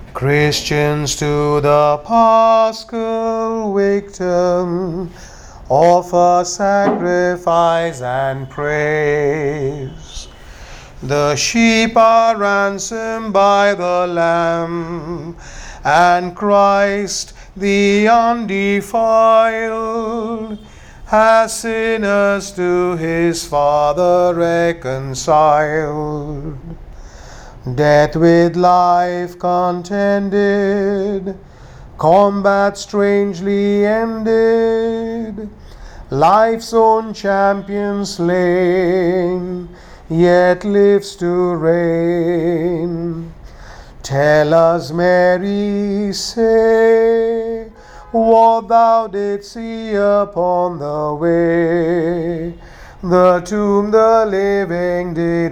Christians to the Paschal victim offer sacrifice and praise. The sheep are ransomed by the Lamb, and Christ the undefiled has sinners to his Father reconciled. Death with life contended, combat strangely ended, life's own champion slain, yet lives to reign. Tell us, Mary, say, what thou didst see upon the way, the tomb the living did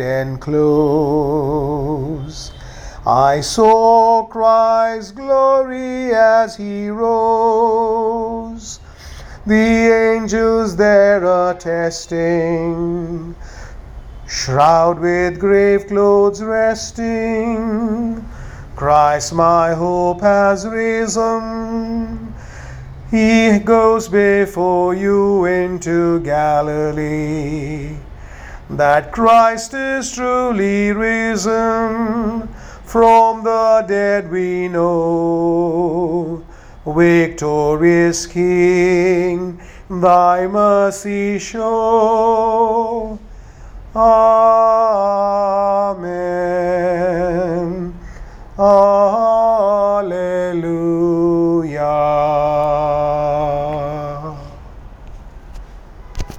enclose. I saw Christ's glory as he rose, the angels there attesting, shroud with grave clothes resting. Christ my hope has risen. He goes before you into Galilee. That Christ is truly risen. From the dead we know. Victorious King, thy mercy show.